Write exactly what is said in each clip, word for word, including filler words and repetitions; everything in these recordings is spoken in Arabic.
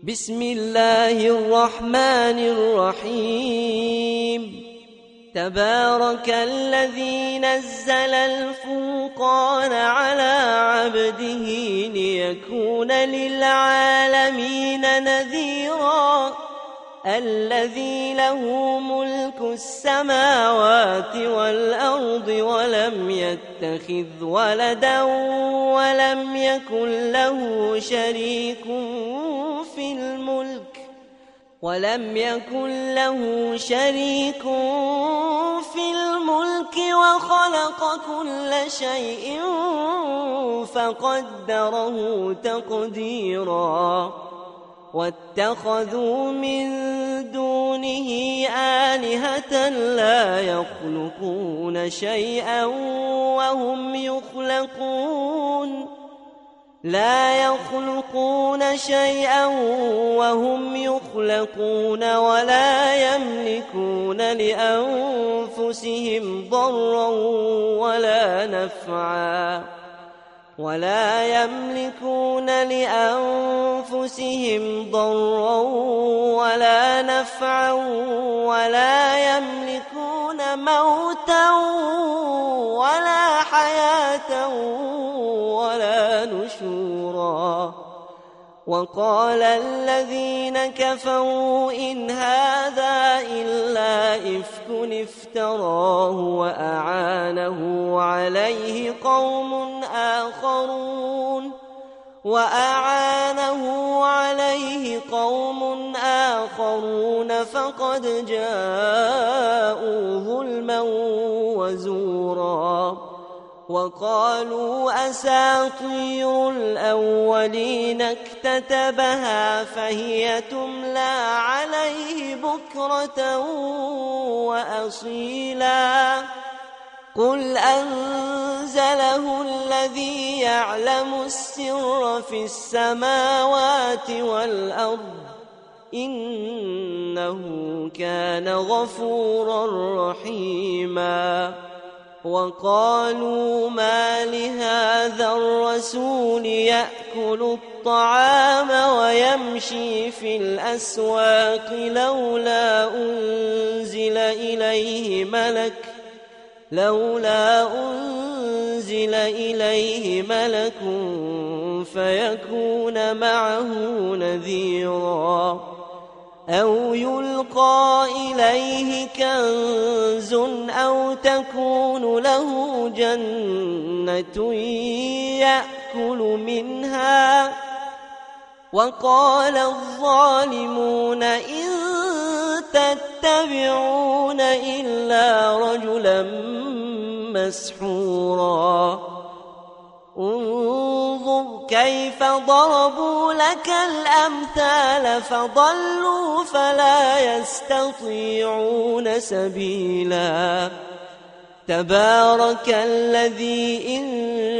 بسم الله الرحمن الرحيم تبارك الذي نزل الفرقان على عبده ليكون للعالمين نذيرا الذي له ملك السماوات والأرض ولم يتخذ ولدا ولم يكن له شريك في الملك ولم يكن له شريك في الملك وخلق كل شيء فقدره تقديرا واتخذوا من دونه آلهة لا يخلقون شيئا وهم يخلقون لا يخلقون شيئا وهم يخلقون ولا يملكون لأنفسهم ضرا ولا نفعا ولا يملكون لأنفسهم ضرا ولا نفعا ولا يملكون موتا ولا حياة ولا نشورا وقال الذين كفروا إن هذا إلا إفك افتراه وأعانه عليه قوم آخرون وأعانه عليه قوم آخرون فقد جاءوا ظلما وزورا وقالوا أساطير الأولين اكتتبها فهي تملى عليه بكرة وأصيلا قل أنزله الذي يعلم السر في السماوات والأرض إنه كان غفورا رحيما وقالوا ما لهذا الرسول يأكل الطعام ويمشي في الأسواق لولا أنزل إليه ملك لولا أنزل إليه ملك فيكون معه نذيرا أو يلقى إليه كنز أو تكون له جنة يأكل منها وقال الظالمون إن تتبعون إلا رجلا مسحورا انظر كيف ضربوا لك الأمثال فضلوا فلا يستطيعون سبيلا تبارك الذي إن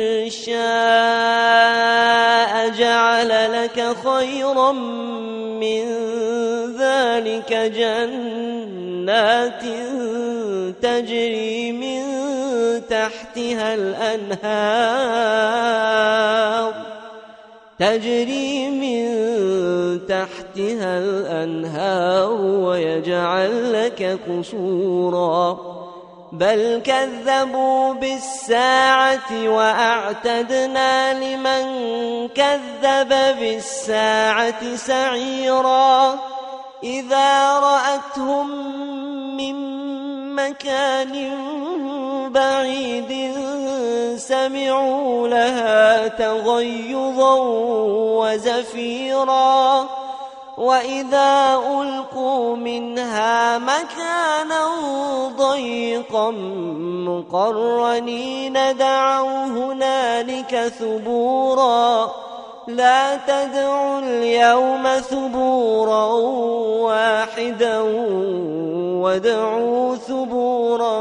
شاء جعل لك خيرا من ذلك جنات تجري من تحتها الأنهار تجري من تحتها الأنهار ويجعل لك قصورا بل كذبوا بالساعة وأعتدنا لمن كذب بالساعة سعيرا إذا رأتهم من مكان بعيد سمعوا لها تغيظا وزفيرا وإذا ألقوا منها مكانا ضيقا مقرنين دعوا هنالك ثبورا لا تدعوا اليوم ثبورا واحدا وادعوا ثبورا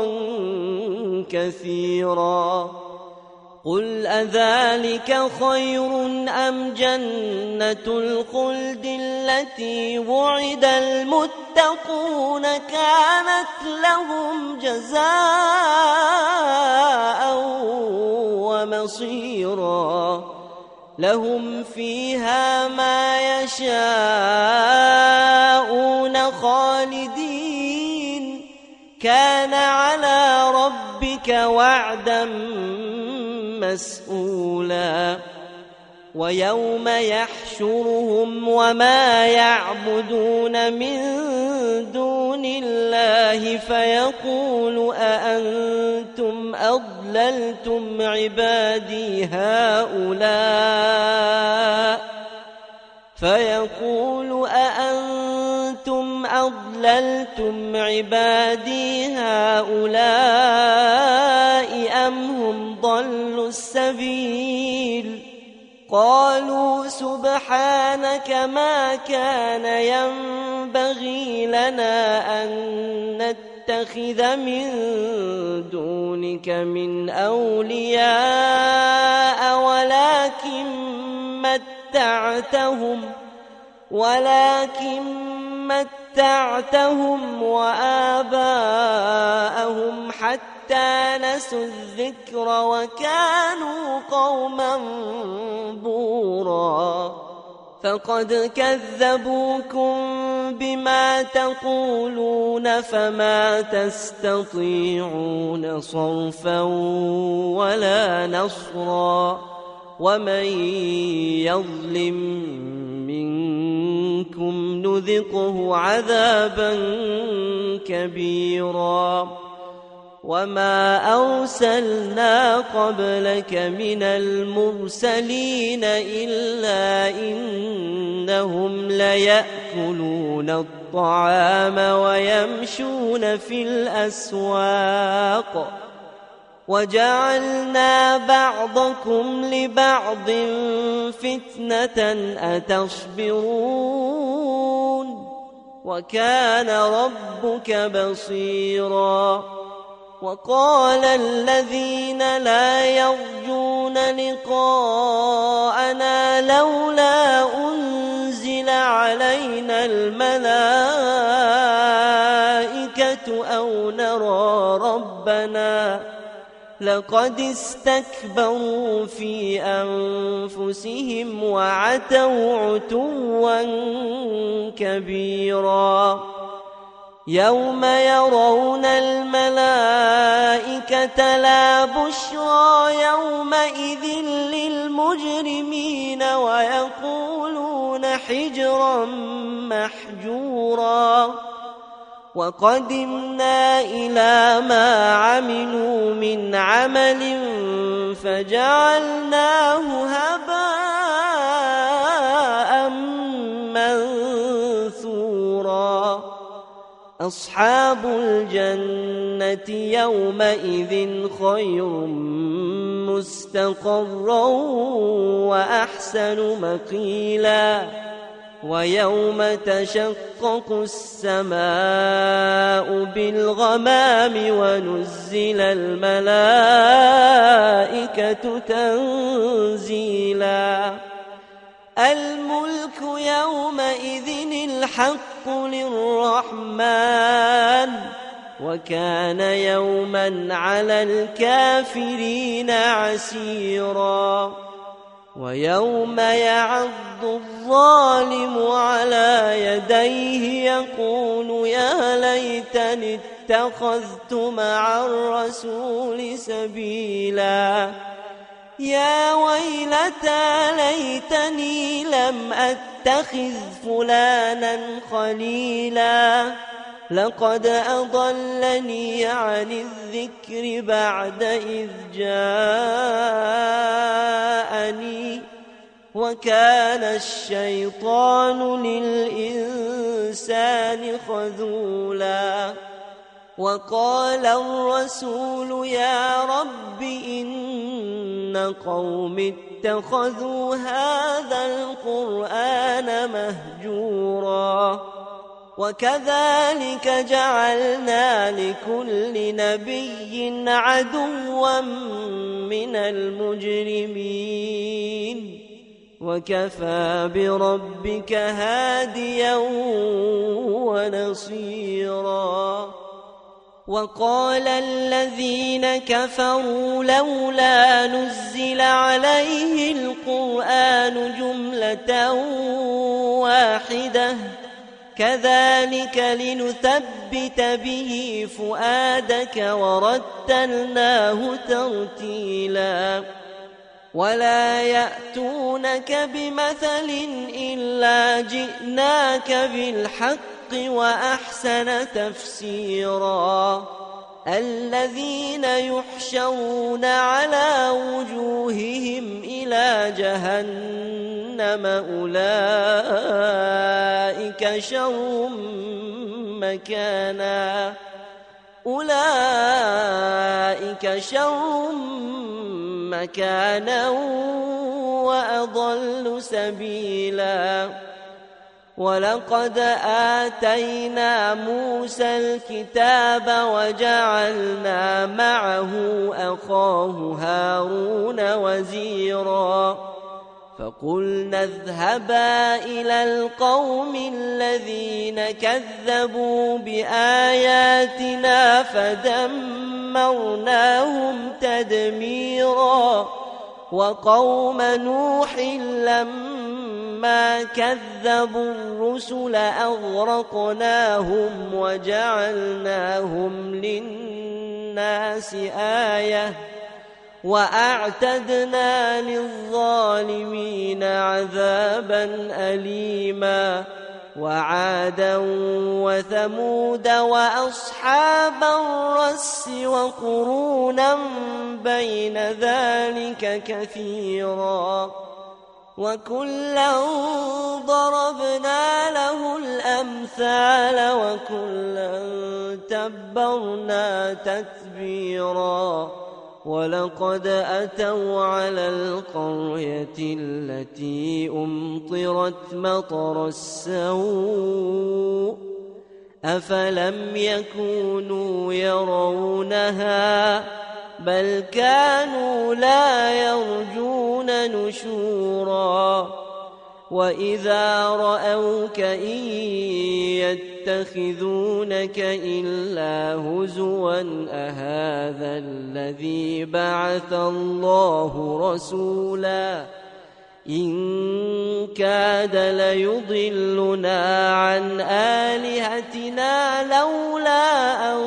كثيرا قل أذلك خير أم جنة الخلد التي وعد المتقون كانت لهم جزاء ومصيرا لهم فيها ما يشاءون خالدين كان على ربك وعدا مسئولا ويوم يحشرهم وما يعبدون من دون الله فيقول أأنتم أضللتم عبادي هؤلاء فيقول أأنتم أضللتم عبادي هؤلاء أم هم ضلوا السبيل قالوا سبحانك ما كان ينبغي لنا أن نتخذ من دونك من أولياء ولكن متعتهم ولكن متعتهم وآباءهم حتى نسوا الذكر وكانوا قوما بورا فقد كذبوكم بما تقولون فما تستطيعون صرفا ولا نصرا ومن يظلم منكم نذقه عذابا كبيرا وما أرسلنا قبلك من المرسلين إلا إنهم ليأكلون الطعام ويمشون في الأسواق وجعلنا بعضكم لبعض فتنة أتصبرون وكان ربك بصيرا وقال الذين لا يرجون لقاءنا لولا أنزل علينا الملائكة أو نرى ربنا لقد استكبروا في أنفسهم وعتوا عتوا كبيرا يوم يرون الملائكة لا بشرى يومئذ للمجرمين ويقولون حجرا محجورا وقدمنا إلى ما عملوا من عمل فجعلناه هباء منثورا أصحاب الجنة يومئذ خير مستقرا وأحسن مقيلا ويوم تشقق السماء بالغمام ونزل الملائكة تنزيلا الملك يومئذ الحق للرحمن وكان يوما على الكافرين عسيرا ويوم يعض الظالم على يديه يقول يا ليتني اتخذت مع الرسول سبيلا يا ويلتى ليتني لم أتخذ فلانا خليلا لقد أضلني عن الذكر بعد إذ جاءني وكان الشيطان للإنسان خذولا وقال الرسول يا رب إن قوم اتخذوا هذا القرآن مهجورا وكذلك جعلنا لكل نبي عدوا من المجرمين وكفى بربك هاديا ونصيرا وقال الذين كفروا لولا نزل عليه القرآن جملة واحدة كذلك لنثبت به فؤادك ورتلناه ترتيلا ولا يأتونك بمثل إلا جئناك بالحق وأحسن تفسيرا الذين يحشرون على وجوههم إلى جهنم أولئك شر مكانا أولئك شر مكانا وأضل سبيلا ولقد آتينا موسى الكتاب وجعلنا معه أخاه هارون وزيرا فقلنا اذهبا إلى القوم الذين كذبوا بآياتنا فدمرناهم تدميرا وقوم نوح لما كذبوا الرسل أغرقناهم وجعلناهم للناس آية وأعتدنا للظالمين عذابا أليما وعادا وثمود وأصحاب الرس وقرونا بين ذلك كثيرا وكلا ضربنا له الأمثال وكلا تبرنا تتبيرا ولقد أتوا على القرية التي أمطرت مطر السوء أفلم يكونوا يرونها بل كانوا لا يرجون نشورا وإذا رأوك إن يتخذونك إلا هزوا أهذا الذي بعث الله رسولا إن كاد ليضلنا عن آلهتنا لولا أن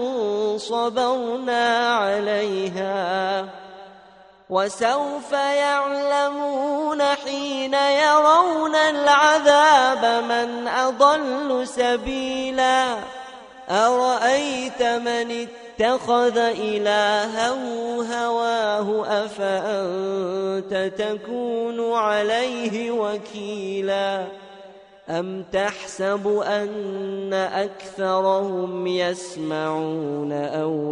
صبرنا عليها وسوف يعلمون حين يرون العذاب من أضل سبيلا أرأيت من اتخذ إلهه هواه أفأنت تكون عليه وكيلا أم تحسب أن أكثرهم يسمعون أو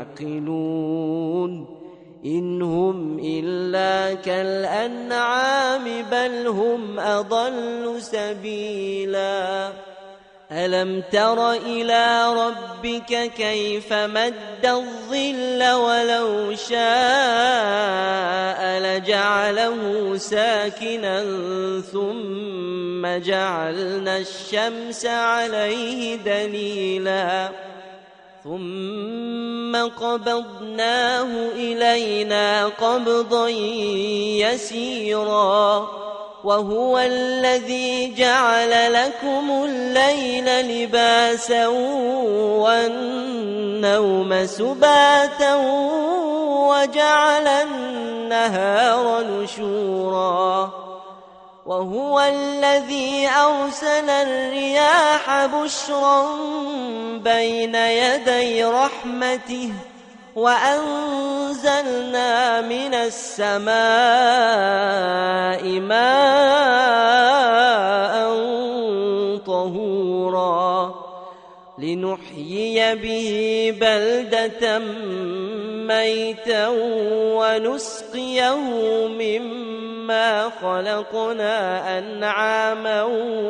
يعقلون إن هم إلا كالأنعام بل هم أضل سبيلا ألم تر إلى ربك كيف مد الظل ولو شاء لجعله ساكنا ثم جعلنا الشمس عليه دليلا ثم قبضناه إلينا قبضا يسيرا وهو الذي جعل لكم الليل لباسا والنوم سباتا وجعل النهار نشورا وهو الذي أرسل الرياح بشرا بين يدي رحمته وأنزلنا من السماء ماء طهورا لنحيي به بلدة ميتا ونسقيه مما خلقنا أنعاما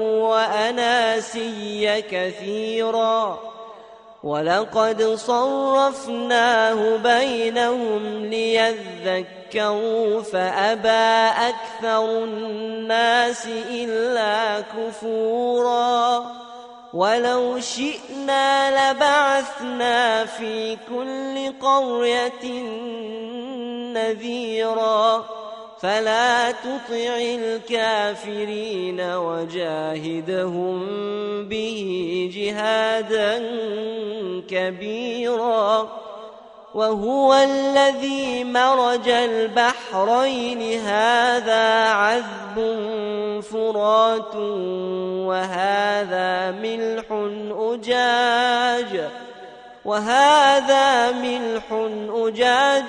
وأناسيا كثيرا ولقد صرفناه بينهم ليذكروا فأبى أكثر الناس إلا كفورا ولو شئنا لبعثنا في كل قرية نذيرا فلا تطع الكافرين وجاهدهم به جهادا كبيرا وهو الذي مرج البحرين هذا عذب فرات وهذا ملح أجاج وهذا ملح أجاج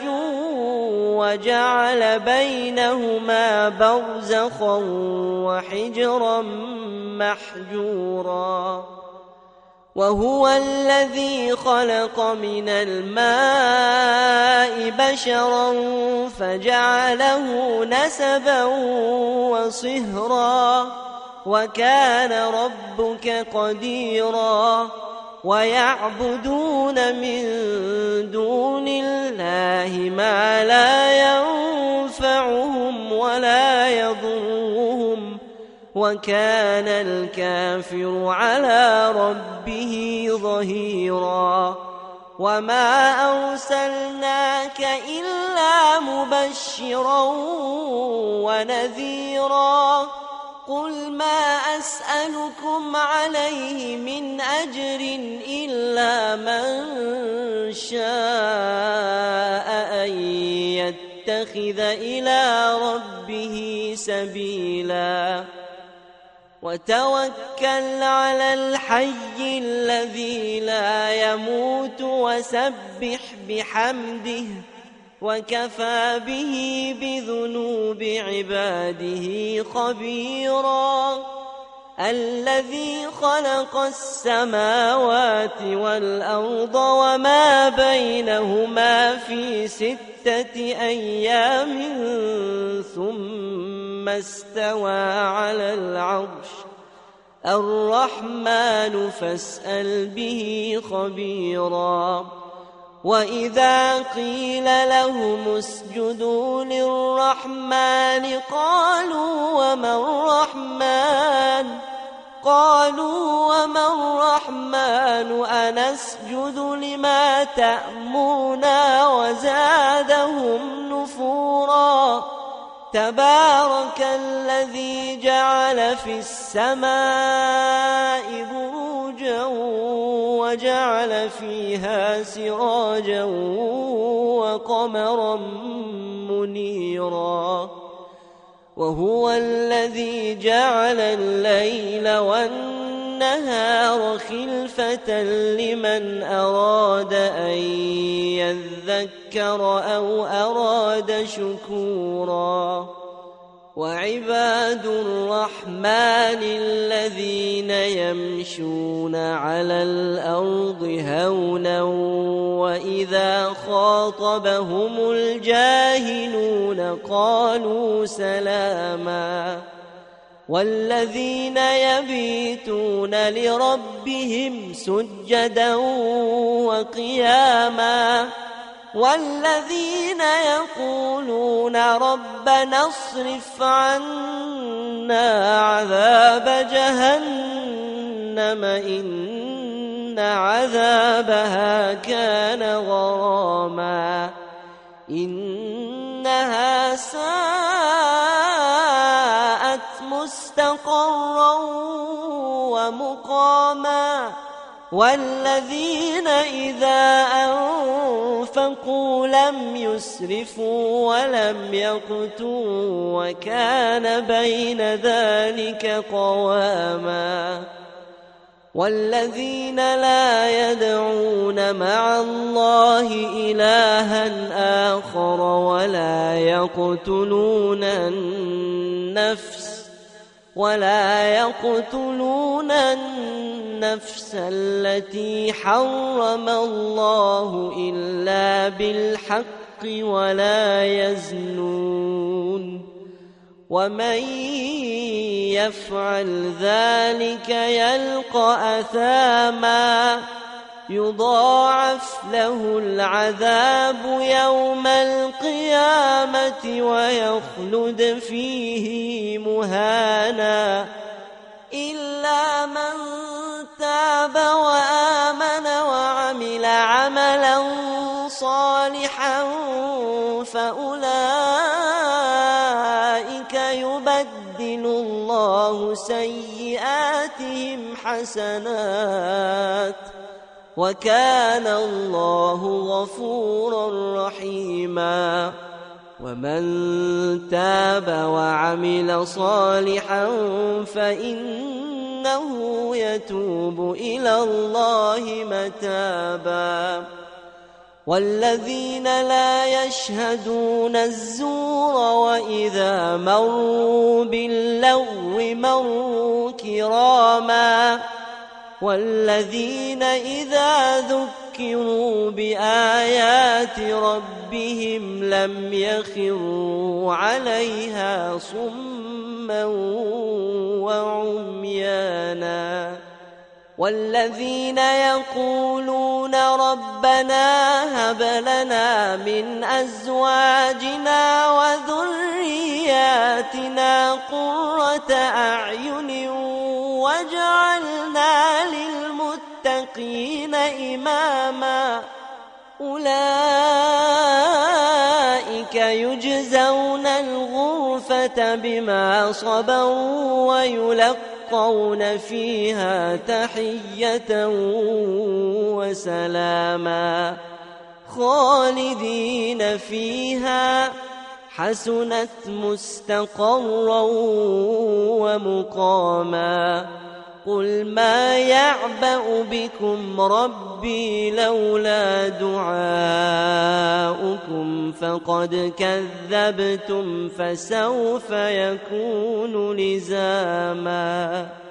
وجعل بينهما برزخا وحجرا محجورا وهو الذي خلق من الماء بشرا فجعله نسبا وصهرا وكان ربك قديرا ويعبدون من دون الله ما لا ينفعهم ولا يضرهم وكان الكافر على ربه ظهيرا وما أرسلناك إلا مبشرا ونذيرا قل ما أسألكم عليه من أجر إلا من شاء أن يتخذ إلى ربه سبيلا وتوكل على الحي الذي لا يموت وسبح بحمده وكفى به بذنوب عباده خبيرا الذي خلق السماوات والأرض وما بينهما في ستة أيام ثم استوى على العرش الرحمن فاسأل به خبيرا وإذا قيل لهم اسجدوا للرحمن قالوا وما الرحمن قالوا وما الرحمن أنسجد لما تأمرنا وزادهم نفورا تبارك الذي جعل في السماء بروجا وجعل فيها سراجا وقمرا منيرا وهو الذي جعل الليل والنهار خلفة لمن أراد أن يذكر أو أراد شكورا وعباد الرحمن الذين يمشون على الأرض هونا وإذا خاطبهم الجاهلون قالوا سلاما والذين يبيتون لربهم سجدا وقياما والذين يقولون ربنا اصرف عنا عذاب جهنم إن عذابها كان غراما إنها ساءت مستقرا ومقاما والذين إذا أنفقوا لم يسرفوا ولم يقتروا وكان بين ذلك قواما والذين لا يدعون مع الله إلها آخر ولا يقتلون النفس ولا يقتلون النفس التي حرم الله إلا بالحق ولا يزنون ومن يفعل ذلك يلقى أثاما يضاعف له العذاب يوم القيامة ويخلد فيه مهانا إلا من تاب صالحا فأولئك يبدل الله سيئاتهم حسنات وكان الله غفورا رحيما ومن تاب وعمل صالحا فإنه يتوب إلى الله متابا والذين لا يشهدون الزور وإذا مروا باللغو مروا كراما والذين إذا ذكروا بآيات ربهم لم يخروا عليها صما وعميانا والذين يقولون ربنا هب لنا من أزواجنا وذرياتنا قرة أعين واجعلنا للمتقين إماما أولئك يجزون الغرفة بما صبروا ويلقون فيها تحية وسلاما خالدين فيها حسنت مستقرا ومقاما قل ما يعبأ بكم ربي لولا دعاؤكم فقد كذبتم فسوف يكون لزاما.